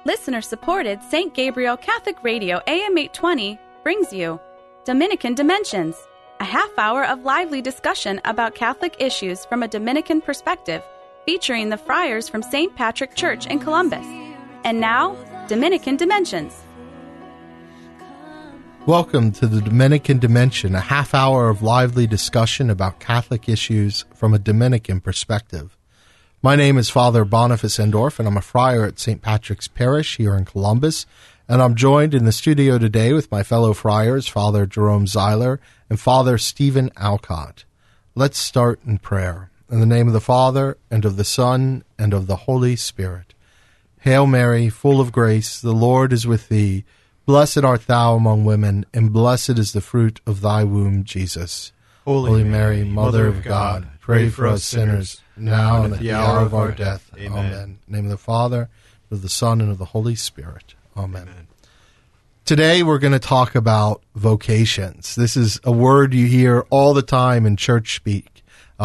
Listener-supported St. Gabriel Catholic Radio AM 820 brings you Dominican Dimensions, a half hour of lively discussion about Catholic issues from a Dominican perspective, featuring the friars from St. Patrick Church in Columbus. And now, Dominican Dimensions. Welcome to the Dominican Dimension, a half hour of lively discussion about Catholic issues from a Dominican perspective. My name is Father Boniface Endorf, and I'm a friar at St. Patrick's Parish here in Columbus, and I'm joined in the studio today with my fellow friars, Father Jerome Zeiler and Father Stephen Alcott. Let's start in prayer. In the name of the Father, and of the Son, and of the Holy Spirit. Hail Mary, full of grace, the Lord is with thee. Blessed art thou among women, and blessed is the fruit of thy womb, Jesus. Holy Mary, Mother of God, pray for us sinners, now and at the hour of our death. Amen. In the name of the Father, of the Son, and of the Holy Spirit. Amen. Today we're going to talk about vocations. This is a word you hear all the time in church speak.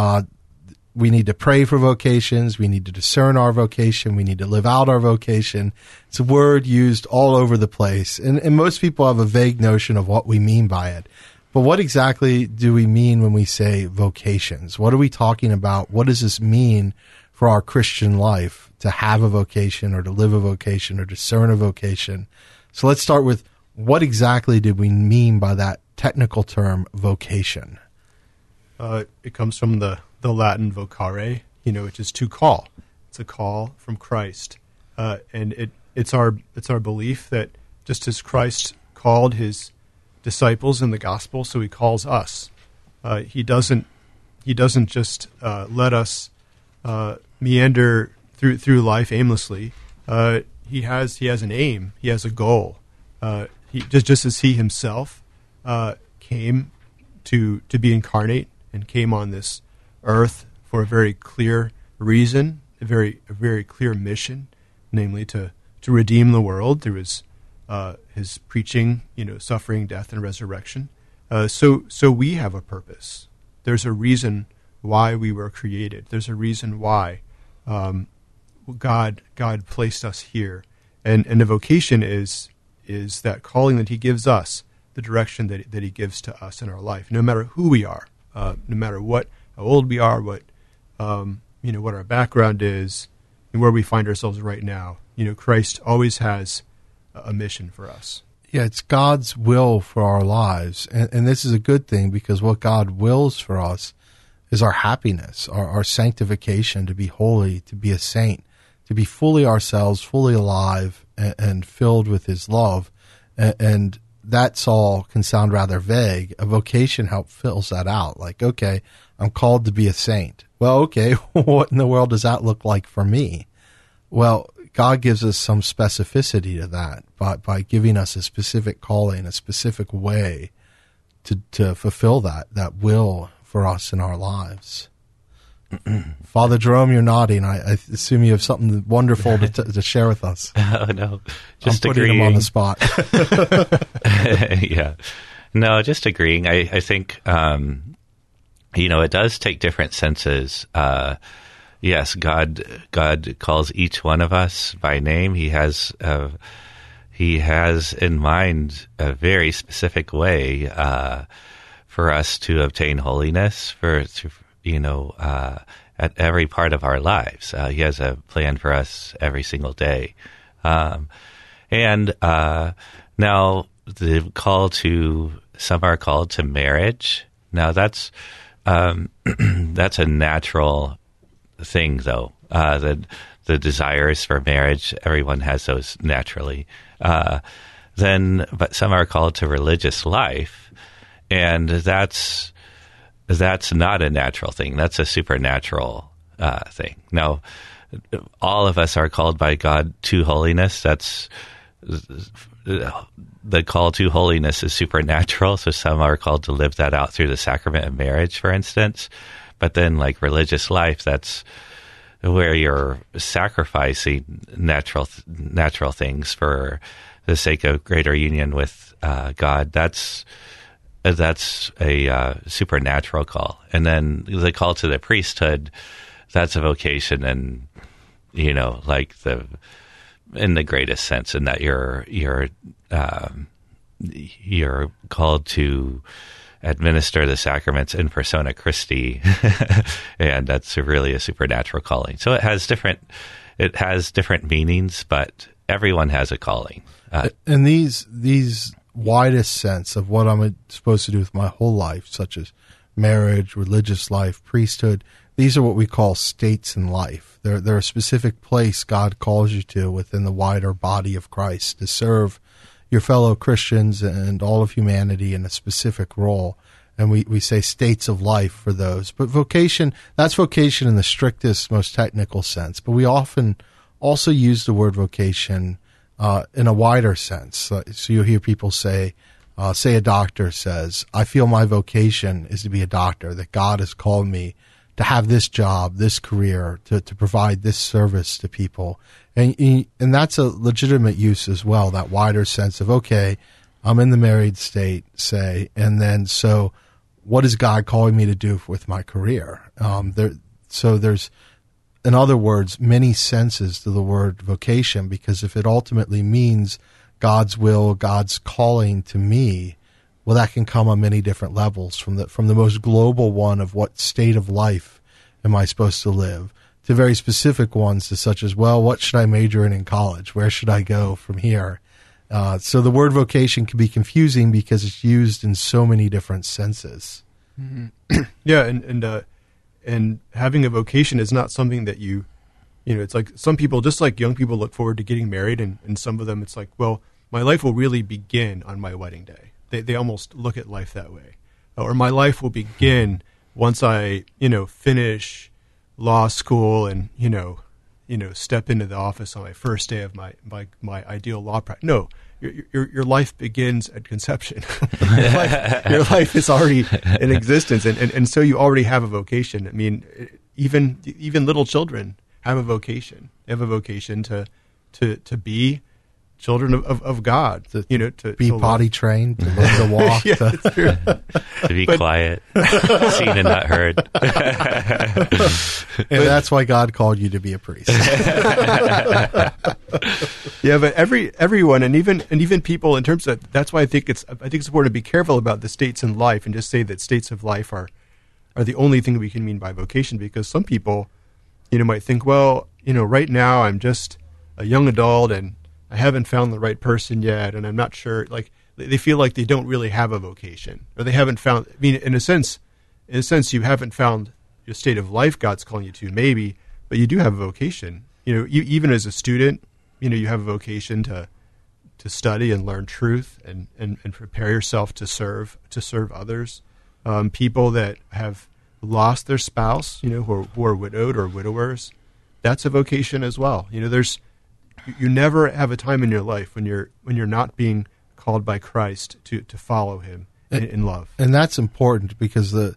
We need to pray for vocations. We need to discern our vocation. We need to live out our vocation. It's a word used all over the place. And most people have a vague notion of what we mean by it. But what exactly do we mean when we say vocations? What are we talking about? What does this mean for our Christian life to have a vocation or to live a vocation or discern a vocation? So let's start with what exactly did we mean by that technical term vocation? It comes from the Latin vocare, which is to call. It's a call from Christ. And it's our belief that just as Christ called his disciples in the gospel, so he calls us. He doesn't just let us meander through life aimlessly. He has an aim. He has a goal. He just as he himself came to be incarnate and came on this earth for a very clear reason, a very clear mission, namely to redeem the world through his preaching, suffering, death, and resurrection. So we have a purpose. There's a reason why we were created. There's a reason why God placed us here, and the vocation is that calling that he gives us, the direction that he gives to us in our life, no matter who we are, no matter how old we are, what our background is, and where we find ourselves right now. Christ always has a mission for us. Yeah, it's God's will for our lives. And this is a good thing, because what God wills for us is our happiness, our sanctification, to be holy, to be a saint, to be fully ourselves, fully alive, and filled with his love. And that's all can sound rather vague. A vocation fills that out. Like, okay, I'm called to be a saint. Well, okay, what in the world does that look like for me? Well, God gives us some specificity to that by giving us a specific calling, a specific way to fulfill that will for us in our lives. Father Jerome, you're nodding. I assume you have something wonderful to share with us. Oh, no. Just I'm agreeing. Putting him on the spot. Yeah. No, just agreeing. I think, it does take different senses. Yes, God calls each one of us by name. He has in mind a very specific way for us to obtain holiness, at every part of our lives. He has a plan for us every single day. Now the call some are called to marriage. Now that's that's a natural thing, though. The desires for marriage, everyone has those naturally. But some are called to religious life, and that's not a natural thing. That's a supernatural thing. Now, all of us are called by God to holiness. That's the call to holiness is supernatural. So some are called to live that out through the sacrament of marriage, for instance. But then, like religious life, that's where you're sacrificing natural things for the sake of greater union with God. That's a supernatural call. And then the call to the priesthood, that's a vocation, and like the in the greatest sense, in that you're called to administer the sacraments in persona Christi, and that's really a supernatural calling. So it has different meanings, but everyone has a calling. And these widest sense of what I'm supposed to do with my whole life, such as marriage, religious life, priesthood, these are what we call states in life. They're a specific place God calls you to within the wider body of Christ to serve your fellow Christians and all of humanity in a specific role. And we say states of life for those. But vocation, that's vocation in the strictest, most technical sense. But we often also use the word vocation in a wider sense. So you'll hear people say a doctor says, I feel my vocation is to be a doctor, that God has called me to have this job, this career, to provide this service to people. And that's a legitimate use as well, that wider sense of, okay, I'm in the married state, say, and then so what is God calling me to do with my career? So there's, in other words, many senses to the word vocation, because if it ultimately means God's will, God's calling to me, well, that can come on many different levels, from the most global one of what state of life am I supposed to live, to very specific ones, to such as, well, what should I major in college? Where should I go from here? So the word vocation can be confusing because it's used in so many different senses. Mm-hmm. Yeah, and having a vocation is not something that it's like some people, just like young people, look forward to getting married, and some of them it's like, well, my life will really begin on my wedding day. They almost look at life that way. Or my life will begin once I, finish law school and, step into the office on my first day of my ideal law practice. No, your life begins at conception. your life is already in existence, and so you already have a vocation. I mean, even little children have a vocation. They have a vocation to be children of God, to be potty trained, to learn to walk, yeah, to be quiet, seen and not heard. And that's why God called you to be a priest. Yeah, but everyone, and even people, in terms of, that's why I think it's important to be careful about the states in life and just say that states of life are the only thing we can mean by vocation, because some people, might think, well, right now I'm just a young adult and I haven't found the right person yet, and I'm not sure. Like, they feel like they don't really have a vocation, or they haven't found. I mean, in a sense, you haven't found your state of life God's calling you to, maybe, but you do have a vocation. Even as a student, you have a vocation to study and learn truth and prepare yourself to serve others. People that have lost their spouse, who are widowed or widowers, that's a vocation as well. You never have a time in your life when you're not being called by Christ to follow Him in love. And that's important, because the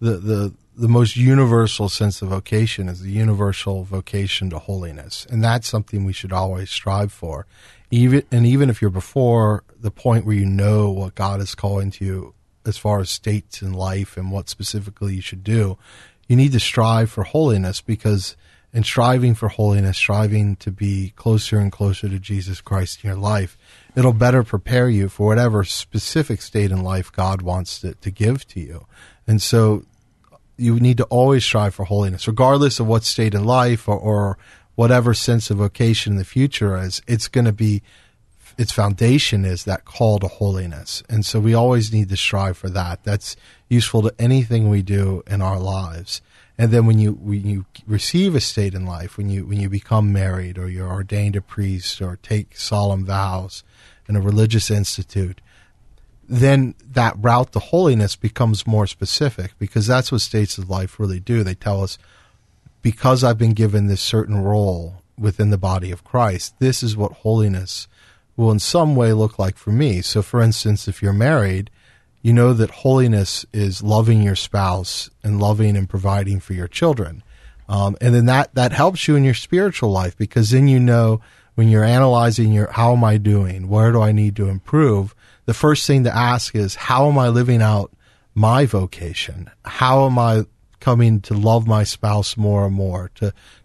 most universal sense of vocation is the universal vocation to holiness, and that's something we should always strive for. Even if you're before the point where you know what God is calling to you as far as states in life and what specifically you should do, you need to strive for holiness, because in striving for holiness, striving to be closer and closer to Jesus Christ in your life, it'll better prepare you for whatever specific state in life God wants to give to you. And so you need to always strive for holiness, regardless of what state in life or whatever sense of vocation in the future is. It's going to be, its foundation is that call to holiness. And so we always need to strive for that. That's useful to anything we do in our lives. And then when you receive a state in life, when you become married, or you're ordained a priest, or take solemn vows in a religious institute, then that route to holiness becomes more specific, because that's what states of life really do. They tell us, because I've been given this certain role within the body of Christ, this is what holiness will in some way look like for me. So, for instance, if you're married, you know that holiness is loving your spouse and loving and providing for your children. And then that helps you in your spiritual life, because then when you're analyzing how am I doing? Where do I need to improve? The first thing to ask is, how am I living out my vocation? How am I coming to love my spouse more and more, to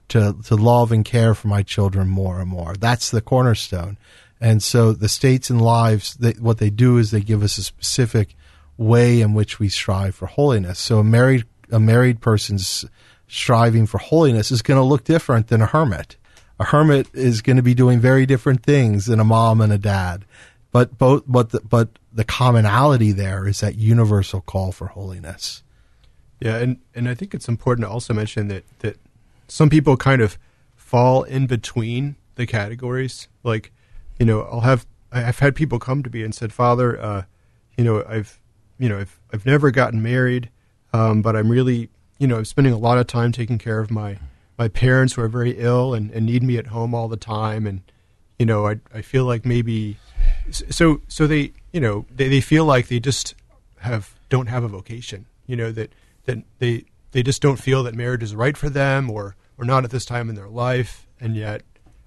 to love and care for my children more and more. That's the cornerstone. And so the states and lives, what they do is they give us a specific way in which we strive for holiness. So a married person's striving for holiness is going to look different than a hermit. A hermit is going to be doing very different things than a mom and a dad. But the commonality there is that universal call for holiness. Yeah, and I think it's important to also mention that some people kind of fall in between the categories. Like, I've had people come to me and said, Father, I've never gotten married, but I'm really, I'm spending a lot of time taking care of my parents who are very ill and need me at home all the time, and I feel like maybe so they they feel like they just don't have a vocation, that they just don't feel that marriage is right for them or not at this time in their life, and yet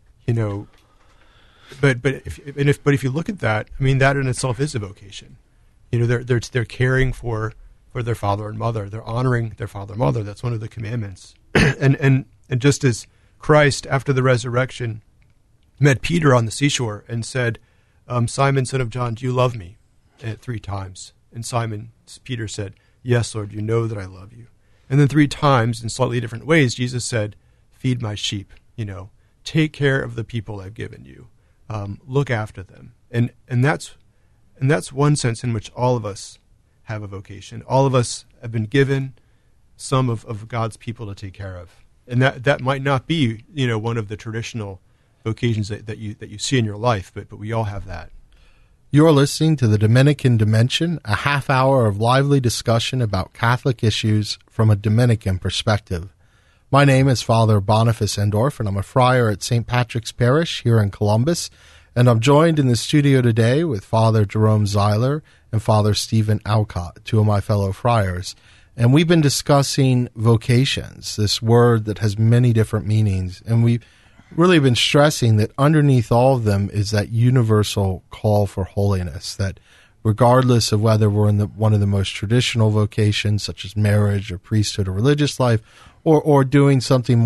but if you look at that, I mean, that in itself is a vocation. They're caring for their father and mother. They're honoring their father and mother. That's one of the commandments. and just as Christ, after the resurrection, met Peter on the seashore and said, Simon, son of John, do you love me? 3 times. And Peter said, yes, Lord, you know that I love you. And then 3 times, in slightly different ways, Jesus said, feed my sheep, take care of the people I've given you. Look after them. And that's one sense in which all of us have a vocation. All of us have been given some of God's people to take care of. And that might not be, one of the traditional vocations that you see in your life, but we all have that. You're listening to the Dominican Dimension, a half hour of lively discussion about Catholic issues from a Dominican perspective. My name is Father Boniface Endorf, and I'm a friar at St. Patrick's Parish here in Columbus, and I'm joined in the studio today with Father Jerome Zeiler and Father Stephen Alcott, 2 of my fellow friars. And we've been discussing vocations, this word that has many different meanings, and we've really been stressing that underneath all of them is that universal call for holiness, that regardless of whether we're in one of the most traditional vocations, such as marriage or priesthood or religious life, or doing something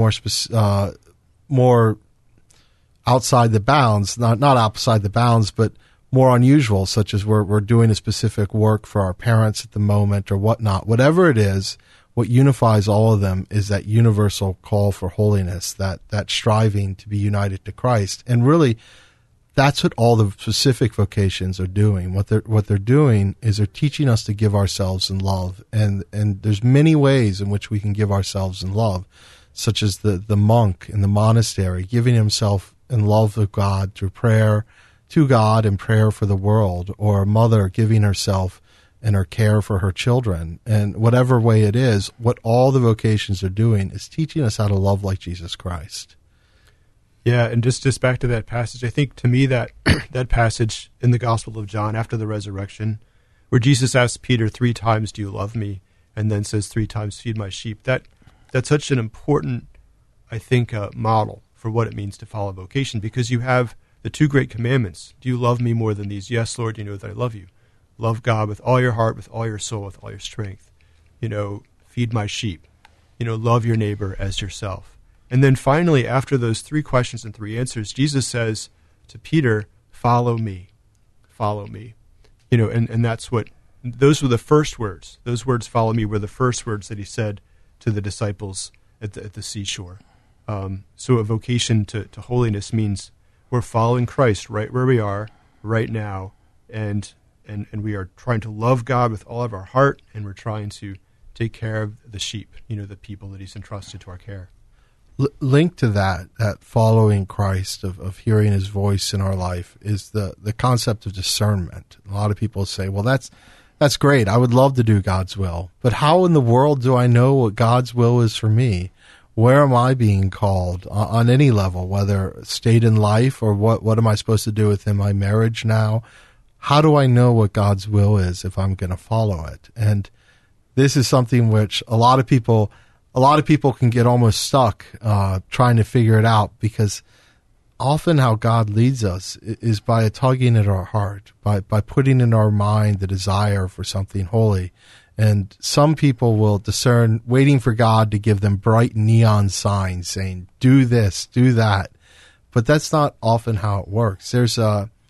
more outside the bounds, not outside the bounds, but more unusual, such as we're doing a specific work for our parents at the moment or whatnot. Whatever it is, what unifies all of them is that universal call for holiness, that striving to be united to Christ. And really, that's what all the specific vocations are doing. What they're doing is they're teaching us to give ourselves in love. And there's many ways in which we can give ourselves in love, such as the monk in the monastery giving himself in love with God through prayer to God and prayer for the world, or a mother giving herself and her care for her children. And whatever way it is, what all the vocations are doing is teaching us how to love like Jesus Christ. Yeah, and just back to that passage, I think to me that that passage in the Gospel of John after the resurrection, where Jesus asks Peter 3 times, do you love me? And then says 3 times, feed my sheep. That's such an important, I think, model for what it means to follow vocation, because you have the 2 great commandments. Do you love me more than these? Yes, Lord, you know that I love you. Love God with all your heart, with all your soul, with all your strength. Feed my sheep. Love your neighbor as yourself. And then finally, after those 3 questions and 3 answers, Jesus says to Peter, follow me. Follow me. And that's those were the first words. Those words, follow me, were the first words that he said to the disciples at the seashore. So a vocation to holiness means we're following Christ right where we are, right now, and we are trying to love God with all of our heart, and we're trying to take care of the sheep, the people that he's entrusted to our care. Linked to that following Christ, of hearing his voice in our life, is the concept of discernment. A lot of people say, well, that's great. I would love to do God's will. But how in the world do I know what God's will is for me? Where am I being called on any level, whether state in life or what am I supposed to do within my marriage now? How do I know what God's will is if I'm going to follow it? And this is something which a lot of people can get almost stuck trying to figure it out, because often how God leads us is by a tugging at our heart, by putting in our mind the desire for something holy. And some people will discern waiting for God to give them bright neon signs saying, do this, do that. But that's not often how it works. There was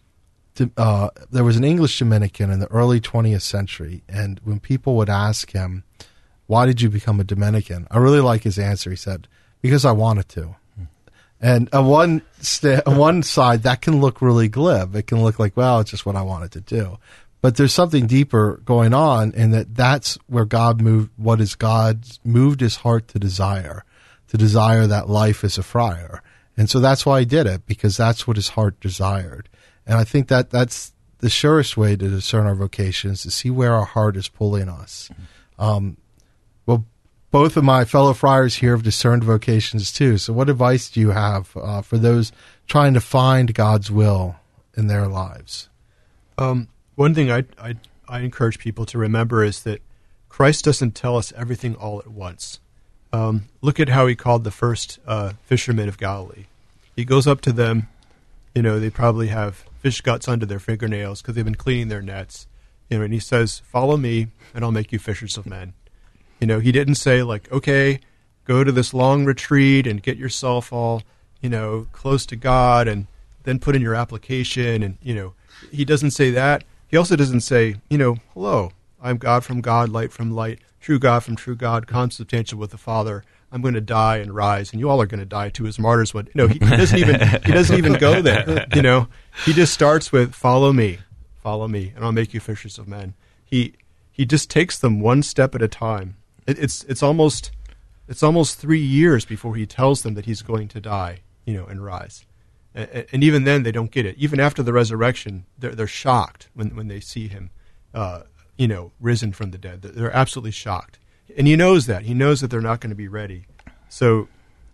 an English Dominican in the early 20th century, and when people would ask him, why did you become a Dominican? I really like his answer. He said, because I wanted to. And on one side, that can look really glib. It can look like, well, it's just what I wanted to do. But there's something deeper going on in that's where God moved his heart to desire that life as a friar. And so that's why he did it, because that's what his heart desired. And I think that's the surest way to discern our vocations, to see where our heart is pulling us. Well, both of my fellow friars here have discerned vocations too. So what advice do you have for those trying to find God's will in their lives? One thing I encourage people to remember is that Christ doesn't tell us everything all at once. Look at how he called the first fishermen of Galilee. He goes up to them. They probably have fish guts under their fingernails because they've been cleaning their nets. And he says, follow me and I'll make you fishers of men. He didn't say like, okay, go to this long retreat and get yourself all, close to God and then put in your application. And, he doesn't say that. He also doesn't say, hello, I'm God from God, light from light, true God from true God, consubstantial with the Father. I'm going to die and rise, and you all are going to die too as martyrs. He doesn't even go there. He just starts with follow me, and I'll make you fishers of men. He just takes them one step at a time. It's almost 3 years before he tells them that he's going to die, and rise. And even then, they don't get it. Even after the resurrection, they're shocked when they see him, risen from the dead. They're absolutely shocked. And he knows that. He knows that they're not going to be ready. So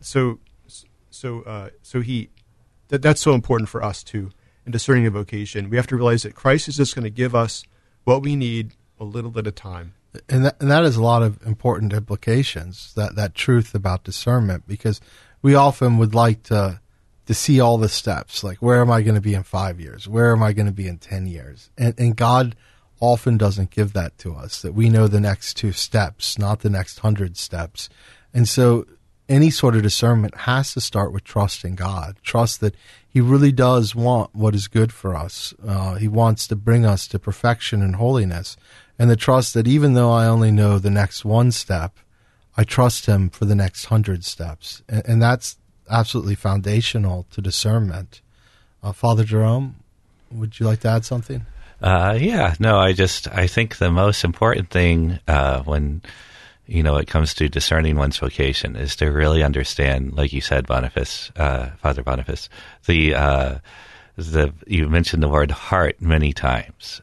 that's so important for us too in discerning a vocation. We have to realize that Christ is just going to give us what we need a little at a time. And that is a lot of important implications, that truth about discernment, because we often would like to see all the steps, like where am I going to be in 5 years? Where am I going to be in 10 years? And God often doesn't give that to us, that we know the next 2 steps, not the next 100 steps. And so any sort of discernment has to start with trust in God, trust that he really does want what is good for us. He wants to bring us to perfection and holiness. And the trust that even though I only know the next 1 step, I trust him for the next 100 steps. And that's absolutely foundational to discernment. Father Jerome, would you like to add something? I think the most important thing when it comes to discerning one's vocation is to really understand, like you said, Boniface, Father Boniface, you mentioned the word heart many times,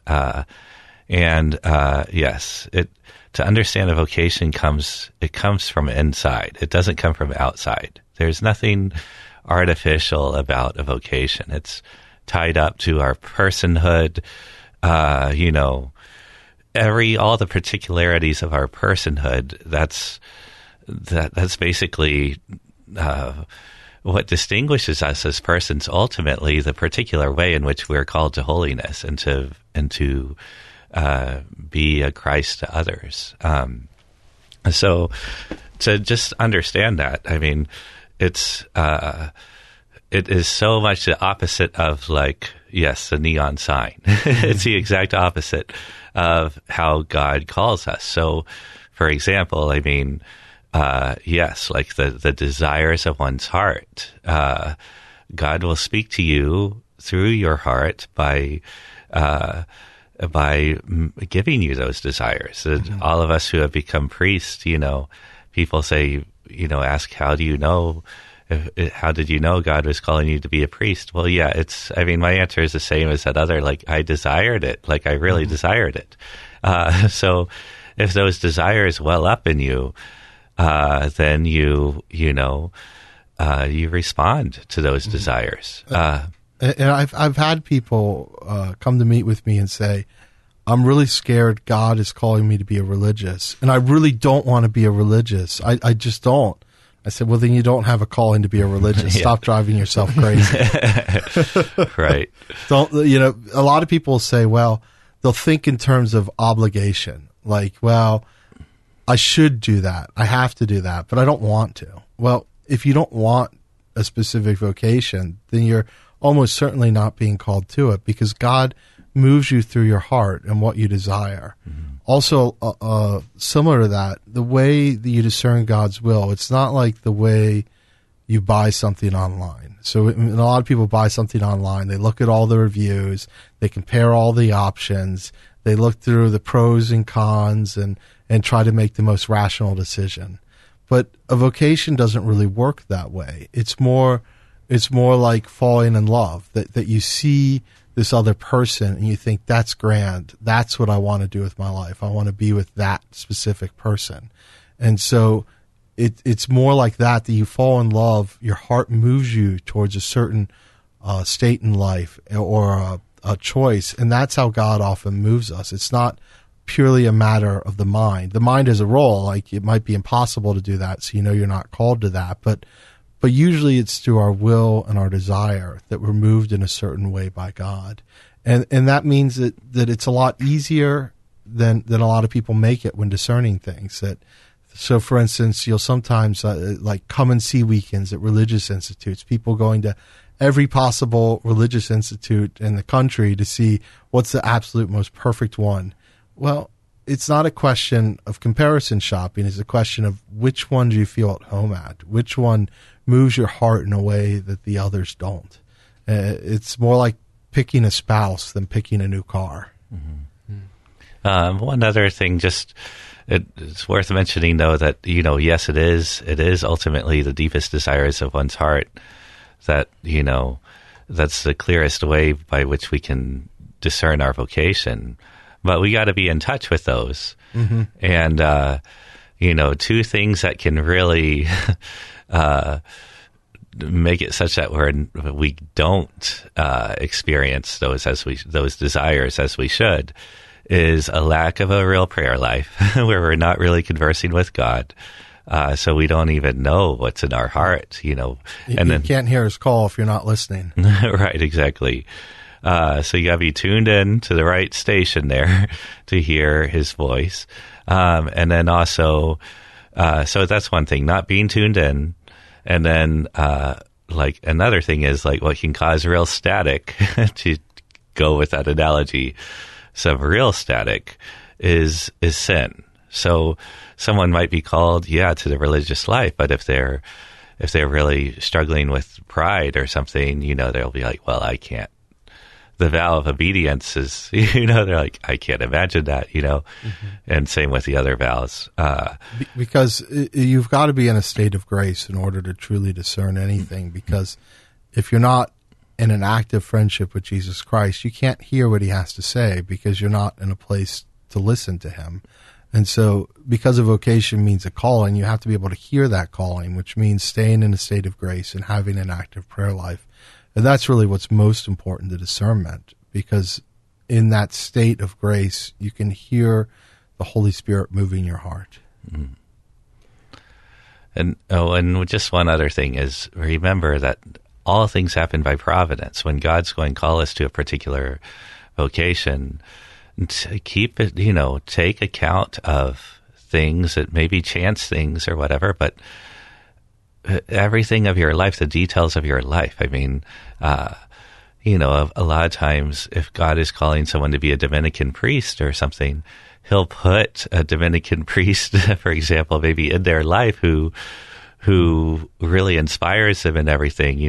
yes, to understand a vocation comes from inside. It doesn't come from outside. There's nothing artificial about a vocation. It's tied up to our personhood. All the particularities of our personhood, that's basically what distinguishes us as persons, ultimately the particular way in which we're called to holiness and to be a Christ to others. So to just understand that, I mean, it is so much the opposite of the neon sign. It's the exact opposite of how God calls us. So, for example, I mean, the desires of one's heart. God will speak to you through your heart by giving you those desires. Mm-hmm. All of us who have become priests, people say, ask, how did you know God was calling you to be a priest? Well, my answer is the same as that other, I desired it, I really mm-hmm. desired it. So if those desires well up in you, then you respond to those mm-hmm. desires. And I've had people come to meet with me and say, I'm really scared God is calling me to be a religious, and I really don't want to be a religious. I just don't. I said, well, then you don't have a calling to be a religious. Yeah. Stop driving yourself crazy. Right. A lot of people say, well, they'll think in terms of obligation. Like, well, I should do that. I have to do that, but I don't want to. Well, if you don't want a specific vocation, then you're almost certainly not being called to it, because God moves you through your heart and what you desire. Mm-hmm. Also, similar to that, the way that you discern God's will, it's not like the way you buy something online. So a lot of people buy something online. They look at all the reviews. They compare all the options. They look through the pros and cons and try to make the most rational decision. But a vocation doesn't really work that way. It's more like falling in love, that you see this other person and you think, that's grand. That's what I want to do with my life. I want to be with that specific person. And so it's more like that you fall in love. Your heart moves you towards a certain state in life or a choice. And that's how God often moves us. It's not purely a matter of the mind. The mind is a role. Like, it might be impossible to do that, so you're not called to that. But usually it's through our will and our desire that we're moved in a certain way by God. And that means that it's a lot easier than a lot of people make it when discerning things. So, for instance, you'll sometimes like come and see weekends at religious institutes, people going to every possible religious institute in the country to see what's the absolute most perfect one. Well, it's not a question of comparison shopping. It's a question of which one do you feel at home at? Which one moves your heart in a way that the others don't? It's more like picking a spouse than picking a new car. Mm-hmm. One other thing, it's worth mentioning, though, that, yes, it is ultimately the deepest desires of one's heart that, that's the clearest way by which we can discern our vocation. But we got to be in touch with those. Mm-hmm. And, two things that can really make it such that we don't experience those desires as we should is a lack of a real prayer life where we're not really conversing with God. So we don't even know what's in our heart, And you can't hear his call if you're not listening. Right, exactly. So you gotta be tuned in to the right station there to hear his voice. And then also, so that's one thing, not being tuned in. And then, like another thing is like what can cause real static to go with that analogy. Some real static is sin. So someone might be called, to the religious life, but if they're really struggling with pride or something, they'll be like, well, I can't. The vow of obedience is, they're like, I can't imagine that, mm-hmm. And same with the other vows. Because you've got to be in a state of grace in order to truly discern anything, because if you're not in an active friendship with Jesus Christ, you can't hear what he has to say because you're not in a place to listen to him. And so because a vocation means a calling, you have to be able to hear that calling, which means staying in a state of grace and having an active prayer life. And that's really what's most important to discernment, because in that state of grace, you can hear the Holy Spirit moving your heart. Mm. And just one other thing is, remember that all things happen by providence. When God's going to call us to a particular vocation, to keep it, take account of things that maybe chance things or whatever, but everything of your life, the details of your life. I mean, a lot of times if God is calling someone to be a Dominican priest or something, he'll put a Dominican priest, for example, maybe in their life who really inspires them and everything,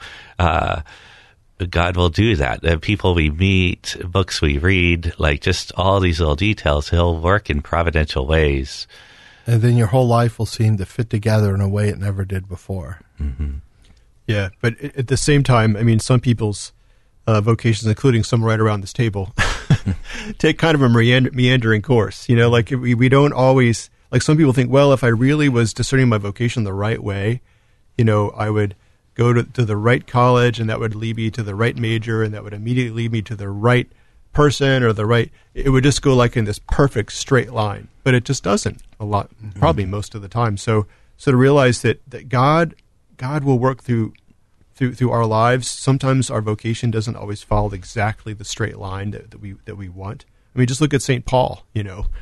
God will do that. People we meet, books we read, like just all these little details, he'll work in providential ways. And then your whole life will seem to fit together in a way it never did before. Mm-hmm. Yeah, but at the same time, I mean, some people's vocations, including some right around this table, take kind of a meandering course. Like we don't always, like some people think, well, if I really was discerning my vocation the right way, I would go to the right college and that would lead me to the right major and that would immediately lead me to the right person or it would just go like in this perfect straight line, but it just doesn't a lot, probably most of the time. So to realize that God will work through our lives. Sometimes our vocation doesn't always follow exactly the straight line that we want. I mean, just look at St. Paul,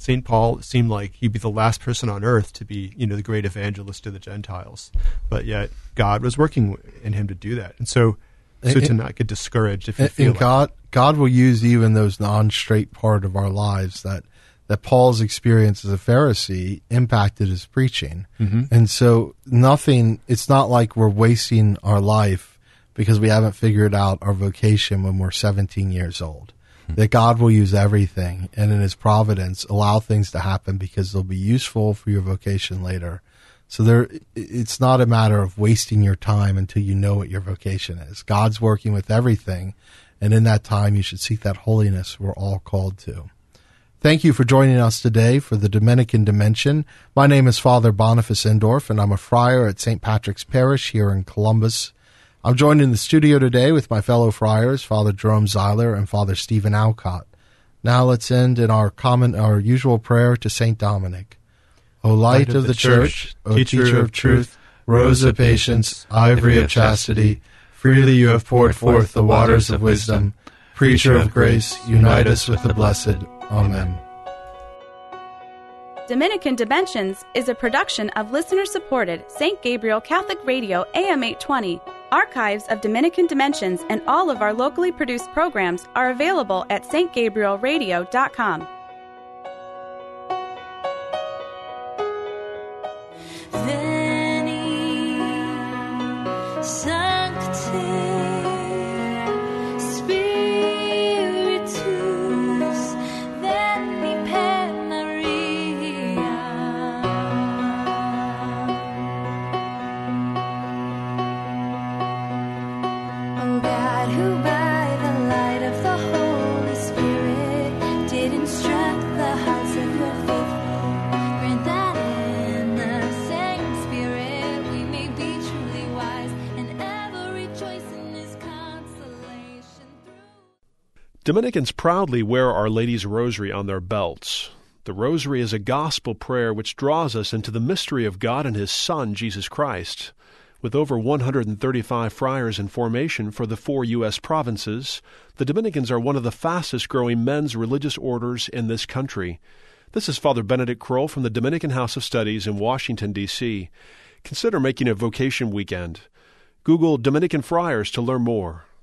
St. Paul seemed like he'd be the last person on earth to be, the great evangelist to the Gentiles. But yet God was working in him to do that. And so to not get discouraged if you feel like God will use even those non-straight part of our lives that Paul's experience as a Pharisee impacted his preaching. Mm-hmm. And so it's not like we're wasting our life because we haven't figured out our vocation when we're 17 years old. Mm-hmm. That God will use everything and in his providence allow things to happen because they'll be useful for your vocation later. So it's not a matter of wasting your time until you know what your vocation is. God's working with everything, and in that time you should seek that holiness we're all called to. Thank you for joining us today for the Dominican Dimension. My name is Father Boniface Endorf, and I'm a friar at St. Patrick's Parish here in Columbus. I'm joined in the studio today with my fellow friars, Father Jerome Zeiler and Father Stephen Alcott. Now let's end in our usual prayer to St. Dominic. O light of the Church, O teacher of truth, rose of patience, ivory of chastity, freely you have poured forth the waters of wisdom. Preacher of grace, unite us with the blessed. Amen. Dominican Dimensions is a production of listener-supported St. Gabriel Catholic Radio AM 820. Archives of Dominican Dimensions and all of our locally produced programs are available at stgabrielradio.com. Dominicans proudly wear Our Lady's Rosary on their belts. The Rosary is a gospel prayer which draws us into the mystery of God and His Son, Jesus Christ. With over 135 friars in formation for the 4 U.S. provinces, the Dominicans are one of the fastest-growing men's religious orders in this country. This is Father Benedict Kroll from the Dominican House of Studies in Washington, D.C. Consider making a vocation weekend. Google Dominican Friars to learn more.